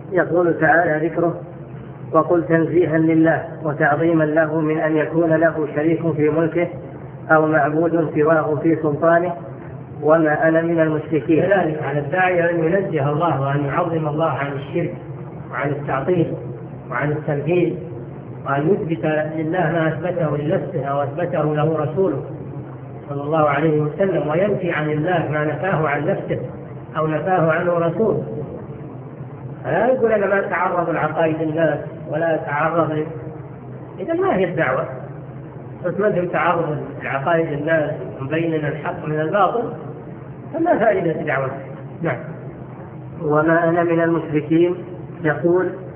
يقول تعالى ذكره: وقل تنزيها لله وتعظيما له من أن يكون له شريك في ملكه أو معبود سواه في سلطانه وما أنا من المشركين. كذلك على الداعي أن ينزه الله وأن يعظم الله عن الشرك وعن التعطيل وعن التمثيل، وأن يثبت لله ما أثبته لنفسه أو أثبته له رسوله صلى الله عليه وسلم، وينفي عن الله ما نفاه عن نفسه أو نفاه عنه رسوله. فلا يقول أنا ما أتعرض لعقائد الناس ولا أتعرض، إذا ما هي الدعوة. بس ما دام تعرض لعقائد الناس وبيننا الحق من الباطل فما فائدة دعوته. نعم. وما أنا من المشركين يقول